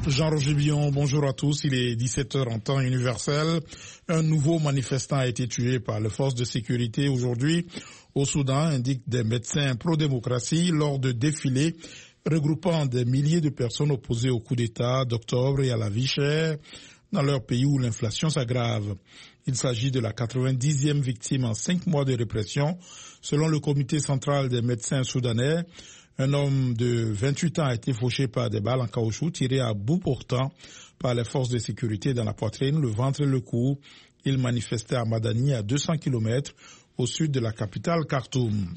Jean-Roger Billon, bonjour à tous. Il est 17h en temps universel. Un nouveau manifestant a été tué par les forces de sécurité aujourd'hui au Soudan, indiquent des médecins pro-démocratie, lors de défilés regroupant des milliers de personnes opposées au coup d'État d'octobre et à la vie chère dans leur pays où l'inflation s'aggrave. Il s'agit de la 90e victime en 5 mois de répression, selon le comité central des médecins soudanais. Un homme de 28 ans a été fauché par des balles en caoutchouc tirées à bout portant par les forces de sécurité dans la poitrine, le ventre et le cou. Il manifestait à Madani, à 200 km au sud de la capitale Khartoum.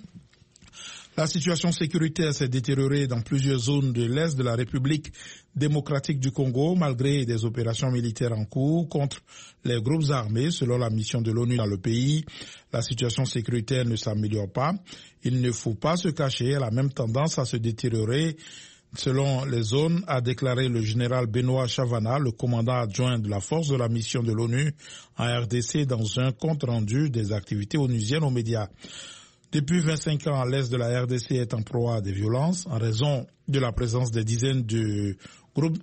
La situation sécuritaire s'est détériorée dans plusieurs zones de l'Est de la République démocratique du Congo, malgré des opérations militaires en cours contre les groupes armés, selon la mission de l'ONU dans le pays. La situation sécuritaire ne s'améliore pas. Il ne faut pas se cacher, elle a même tendance à se détériorer selon les zones, a déclaré le général Benoît Chavana, le commandant adjoint de la force de la mission de l'ONU en RDC, dans un compte rendu des activités onusiennes aux médias. Depuis 25 ans, l'Est de la RDC est en proie à des violences en raison de la présence des dizaines de groupes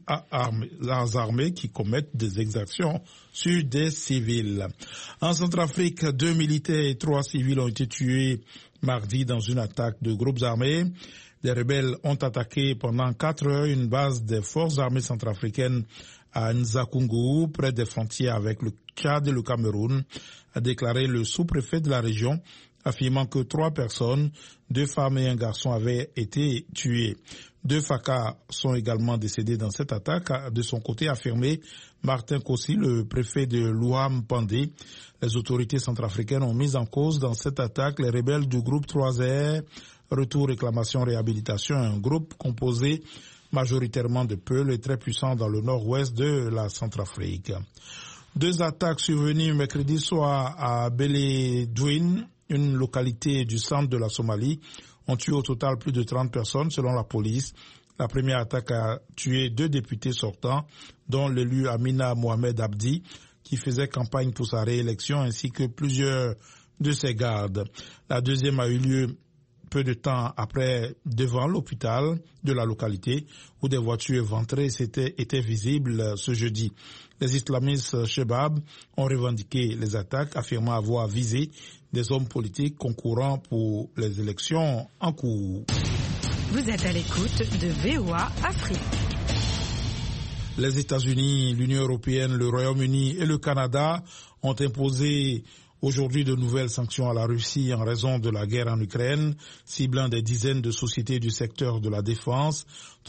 armés qui commettent des exactions sur des civils. En Centrafrique, 2 militaires et 3 civils ont été tués mardi dans une attaque de groupes armés. Des rebelles ont attaqué pendant 4 heures une base des forces armées centrafricaines à Nzakungu, près des frontières avec le Tchad et le Cameroun, a déclaré le sous-préfet de la région, affirmant que 3 personnes, 2 femmes et un garçon, avaient été tuées. 2 FACA sont également décédés dans cette attaque, a de son côté affirmé Martin Kossi, le préfet de Louam Pandé. Les autorités centrafricaines ont mis en cause dans cette attaque les rebelles du groupe 3R, Retour, Réclamation, Réhabilitation, un groupe composé majoritairement de Peuls et très puissant dans le nord-ouest de la Centrafrique. 2 attaques survenues mercredi soir à Beledweyne, une localité du centre de la Somalie, ont tué au total plus de 30 personnes selon la police. La première attaque a tué 2 députés sortants, dont l'élu Amina Mohamed Abdi, qui faisait campagne pour sa réélection, ainsi que plusieurs de ses gardes. La deuxième a eu lieu peu de temps après devant l'hôpital de la localité, où des voitures éventrées étaient visibles ce jeudi. Les islamistes Shebab ont revendiqué les attaques, affirmant avoir visé des hommes politiques concourant pour les élections en cours. Vous êtes à l'écoute de VOA Afrique. Les États-Unis, l'Union européenne, le Royaume-Uni et le Canada ont imposé aujourd'hui de nouvelles sanctions à la Russie en raison de la guerre en Ukraine, ciblant des dizaines de sociétés du secteur de la défense.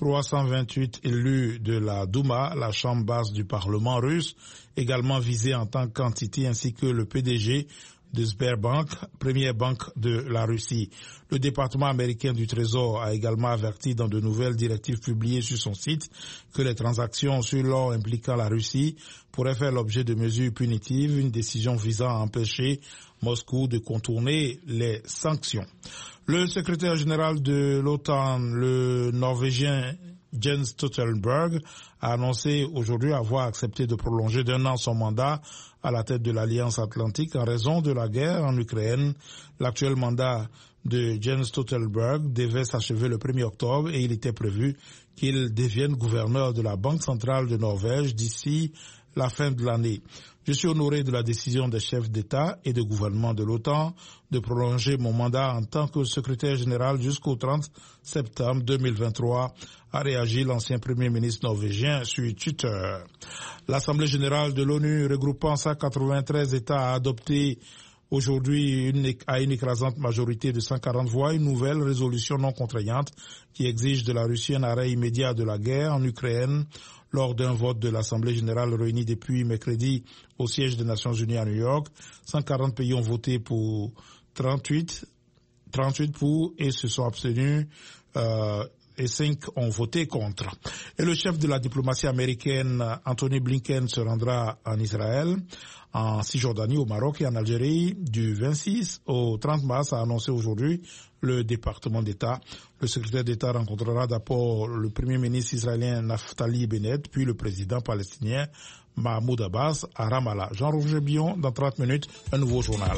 328 élus de la Douma, la chambre basse du Parlement russe, également visés en tant qu'entité, ainsi que le PDG de Sberbank, première banque de la Russie. Le département américain du Trésor a également averti dans de nouvelles directives publiées sur son site que les transactions sur l'or impliquant la Russie pourraient faire l'objet de mesures punitives, une décision visant à empêcher Moscou de contourner les sanctions. Le secrétaire général de l'OTAN, le Norvégien Jens Stoltenberg, a annoncé aujourd'hui avoir accepté de prolonger d'1 an son mandat à la tête de l'Alliance Atlantique en raison de la guerre en Ukraine. L'actuel mandat de Jens Stoltenberg devait s'achever le 1er octobre et il était prévu qu'il devienne gouverneur de la Banque centrale de Norvège d'ici la fin de l'année. Je suis honoré de la décision des chefs d'État et de gouvernement de l'OTAN de prolonger mon mandat en tant que secrétaire général jusqu'au 30 septembre 2023, a réagi l'ancien premier ministre norvégien sur Twitter. L'Assemblée générale de l'ONU, regroupant 193 États, a adopté aujourd'hui à une écrasante majorité de 140 voix une nouvelle résolution non contraignante qui exige de la Russie un arrêt immédiat de la guerre en Ukraine. Lors d'un vote de l'Assemblée générale réunie depuis mercredi au siège des Nations unies à New York, 140 pays ont voté pour 38 pour et se sont abstenus et 5 ont voté contre. Et le chef de la diplomatie américaine, Anthony Blinken, se rendra en Israël, en Cisjordanie, au Maroc et en Algérie du 26 au 30 mars, a annoncé aujourd'hui le département d'État. Le secrétaire d'État rencontrera d'abord le premier ministre israélien Naftali Bennett, puis le président palestinien Mahmoud Abbas à Ramallah. Jean-Roger Billon, dans 30 minutes, un nouveau journal.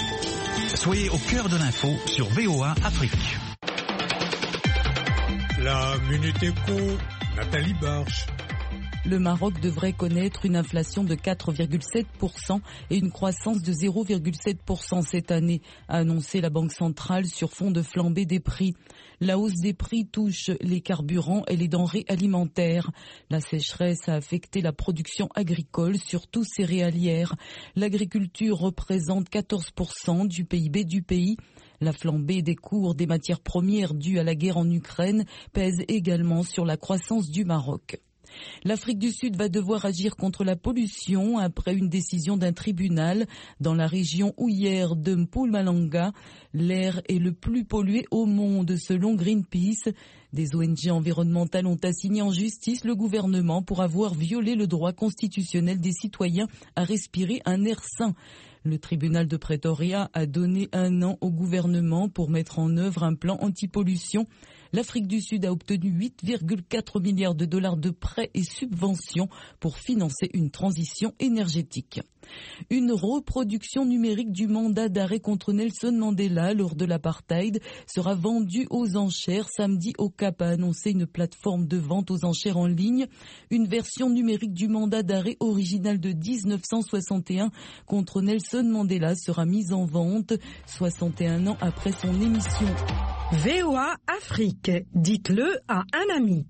Soyez au cœur de l'info sur VOA Afrique. La Minute Éco, Nathalie Barche. Le Maroc devrait connaître une inflation de 4,7% et une croissance de 0,7% cette année, a annoncé la Banque centrale sur fond de flambée des prix. La hausse des prix touche les carburants et les denrées alimentaires. La sécheresse a affecté la production agricole, surtout céréalière. L'agriculture représente 14% du PIB du pays. La flambée des cours des matières premières due à la guerre en Ukraine pèse également sur la croissance du Maroc. L'Afrique du Sud va devoir agir contre la pollution après une décision d'un tribunal dans la région houillère de Mpumalanga. L'air est le plus pollué au monde selon Greenpeace. Des ONG environnementales ont assigné en justice le gouvernement pour avoir violé le droit constitutionnel des citoyens à respirer un air sain. Le tribunal de Pretoria a donné 1 an au gouvernement pour mettre en œuvre un plan anti-pollution. L'Afrique du Sud a obtenu 8,4 milliards de dollars de prêts et subventions pour financer une transition énergétique. Une reproduction numérique du mandat d'arrêt contre Nelson Mandela lors de l'apartheid sera vendue aux enchères samedi au Cap, a annoncé une plateforme de vente aux enchères en ligne. Une version numérique du mandat d'arrêt original de 1961 contre Nelson Mandela sera mise en vente 61 ans après son émission. VOA Afrique, dites-le à un ami.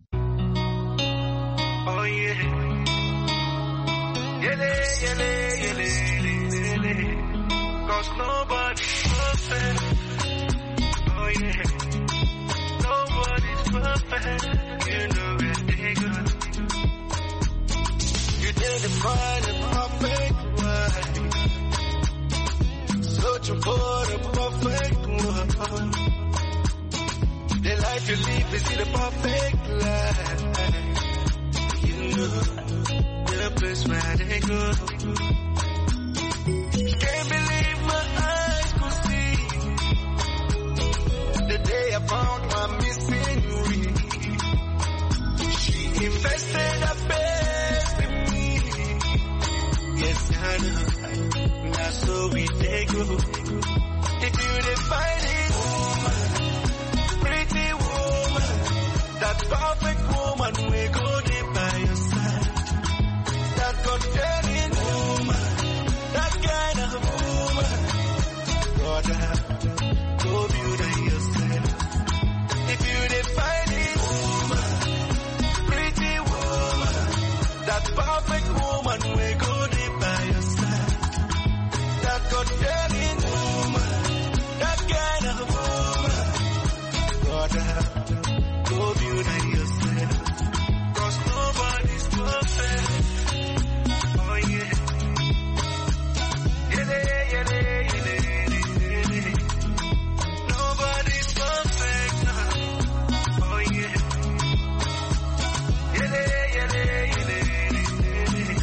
Oh yeah. Yele, yele, yele, yele. 'Cause nobody's perfect. Oh yeah. Nobody's perfect. You know where they go. You didn't find a perfect one. Searching for the perfect one. The life you live is the perfect life. You know the place where they go. Can't believe my eyes could see the day I found my missing ring. She invested her best in me. Yes, I know. Now so we they go. If you didn't find it, pretty woman, that perfect woman, we go there by your side. That God-fearing woman, that kind of woman, brother, go build her yourself. If you didn't find it, woman, pretty woman, that perfect woman, we go there by your side. That God-fearing woman, that kind of woman, brother, go build her yourself. 'Cause nobody's perfect. Oh yeah. Yele, yele, yele, yele. Nobody's perfect now. Oh yeah. Yele, yele, yele, yele.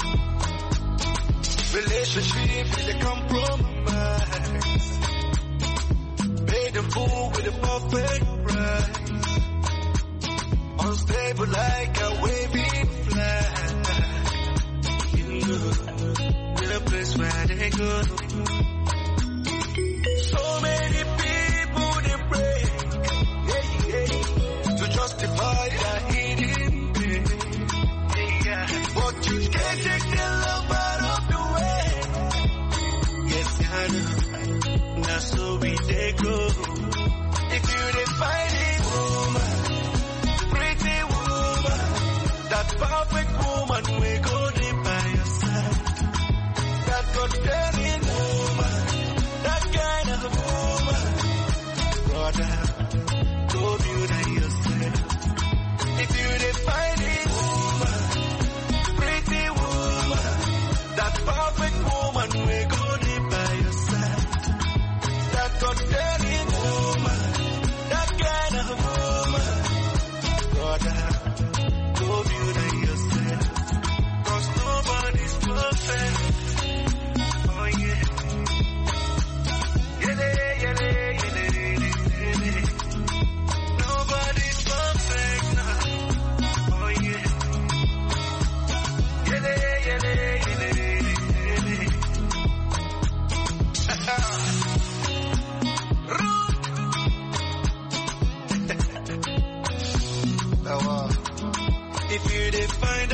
Relationship is a compromise. Made them fool with a perfect price. Unstable like a waving flag. You know, the place where they go. So many people they break, to justify their hidden pain. But you can't take their love out of the way. Yes, I know. Now so we they go. If you didn't find it, woman, pretty woman, that perfect woman, we go there by your side. That God